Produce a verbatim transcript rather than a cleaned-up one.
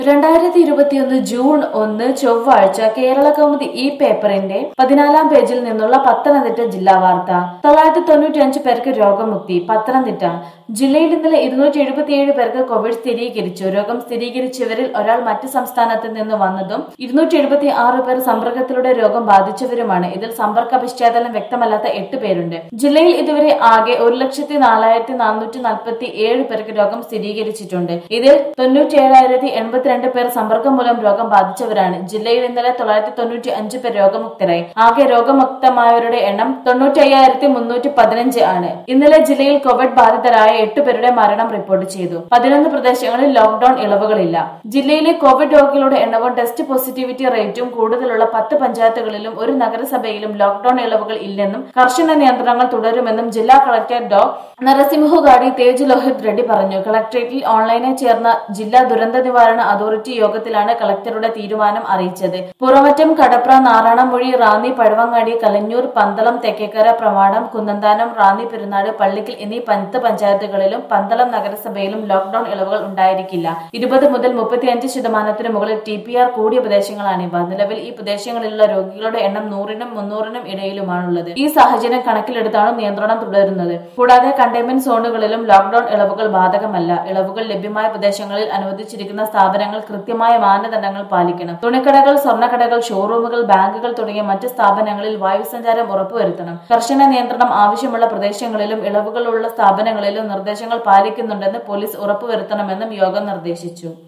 രണ്ടായിരത്തി ഇരുപത്തിയൊന്ന് ജൂൺ ഒന്ന് ചൊവ്വാഴ്ച കേരള കൗമുദി ഈ പേപ്പറിന്റെ പതിനാലാം പേജിൽ നിന്നുള്ള പത്തനംതിട്ട ജില്ലാ വാർത്ത. തൊള്ളായിരത്തി തൊണ്ണൂറ്റി അഞ്ച് പേർക്ക് രോഗമുക്തി. പത്തനംതിട്ട ജില്ലയിൽ ഇന്നലെ ഇരുന്നൂറ്റി എഴുപത്തിയേഴ് പേർക്ക് കോവിഡ് സ്ഥിരീകരിച്ചു. രോഗം സ്ഥിരീകരിച്ചവരിൽ ഒരാൾ മറ്റ് സംസ്ഥാനത്ത് നിന്ന് വന്നതും ഇരുന്നൂറ്റി എഴുപത്തി ആറ് പേർ സമ്പർക്കത്തിലൂടെ രോഗം ബാധിച്ചവരുമാണ്. ഇതിൽ സമ്പർക്ക പശ്ചാത്തലം വ്യക്തമല്ലാത്ത എട്ട് പേരുണ്ട്. ജില്ലയിൽ ഇതുവരെ ആകെ ഒരു ലക്ഷത്തി നാലായിരത്തി നാനൂറ്റി നാൽപ്പത്തി ഏഴ് പേർക്ക് രോഗം സ്ഥിരീകരിച്ചിട്ടുണ്ട്. ഇതിൽ തൊണ്ണൂറ്റി ഏഴായിരത്തി എൺപത്തിരണ്ട് പേർ സമ്പർക്കം മൂലം രോഗം ബാധിച്ചവരാണ്. ജില്ലയിൽ ഇന്നലെ തൊള്ളായിരത്തി തൊണ്ണൂറ്റി അഞ്ച് പേർ രോഗമുക്തരായി. ആകെ രോഗമുക്തമായവരുടെ എണ്ണം തൊണ്ണൂറ്റി അയ്യായിരത്തി മുന്നൂറ്റി പതിനഞ്ച് ആണ്. ഇന്നലെ ജില്ലയിൽ കോവിഡ് ബാധിതരായ എട്ട് പേരുടെ മരണം റിപ്പോർട്ട് ചെയ്തു. പതിനൊന്ന് പ്രദേശങ്ങളിൽ ലോക്ഡൌൺ ഇളവുകളില്ല. ജില്ലയിലെ കോവിഡ് രോഗികളുടെ എണ്ണവും ടെസ്റ്റ് പോസിറ്റിവിറ്റി റേറ്റും കൂടുതലുള്ള പത്ത് പഞ്ചായത്തുകളിലും ഒരു നഗരസഭയിലും ലോക്ഡൌൺ ഇളവുകൾ ഇല്ലെന്നും കർശന നിയന്ത്രണങ്ങൾ തുടരുമെന്നും ജില്ലാ കളക്ടർ ഡോ നരസിംഹുഗാഡി തേജ് ലോഹിത് റെഡ്ഡി പറഞ്ഞു. കളക്ടറേറ്റിൽ ഓൺലൈനായി ചേർന്ന ജില്ലാ ദുരന്ത നിവാരണ അതോറിറ്റി യോഗത്തിലാണ് കളക്ടറുടെ തീരുമാനം അറിയിച്ചത്. പുറമറ്റം, കടപ്ര, നാറാണമൊഴി, റാന്നി, പഴവങ്ങാടി, കലഞ്ഞൂർ, പന്തളം, തെക്കേക്കര, പ്രമാടം, കുന്നന്താനം, റാന്നി, പെരുന്നാട്, പള്ളിക്കൽ എന്നീ പത്ത് പഞ്ചായത്തുകളിലും പന്തളം നഗരസഭയിലും ലോക്ഡൌൺ ഇളവുകൾ ഉണ്ടായിരിക്കില്ല. ഇരുപത് മുതൽ മുപ്പത്തിയഞ്ച് ശതമാനത്തിന് മുകളിൽ ടി പി ആർ കൂടിയ പ്രദേശങ്ങളാണിവ. നിലവിൽ ഈ പ്രദേശങ്ങളിലുള്ള രോഗികളുടെ എണ്ണം നൂറിനും മുന്നൂറിനും ഇടയിലുമാണുള്ളത്. ഈ സാഹചര്യം കണക്കിലെടുത്താണ് നിയന്ത്രണം തുടരുന്നത്. കൂടാതെ കണ്ടെയ്ൻമെന്റ് സോണുകളിലും ലോക്ഡൌൺ ഇളവുകൾ ബാധകമല്ല. ഇളവുകൾ ലഭ്യമായ പ്രദേശങ്ങളിൽ അനുവദിച്ചിരിക്കുന്ന സ്ഥാപനങ്ങൾ കൃത്യമായ മാനദണ്ഡങ്ങൾ പാലിക്കണം. തുണിക്കടകൾ, സ്വർണ്ണക്കടകൾ, ഷോറൂമുകൾ, ബാങ്കുകൾ തുടങ്ങിയ മറ്റ് സ്ഥാപനങ്ങളിൽ വായുസഞ്ചാരം ഉറപ്പുവരുത്തണം. കർശന നിയന്ത്രണം ആവശ്യമുള്ള പ്രദേശങ്ങളിലും ഇളവുകളുള്ള സ്ഥാപനങ്ങളിലും നിർദ്ദേശങ്ങൾ പാലിക്കുന്നുണ്ടെന്ന് പോലീസ് ഉറപ്പുവരുത്തണമെന്നും യോഗം നിർദ്ദേശിച്ചു.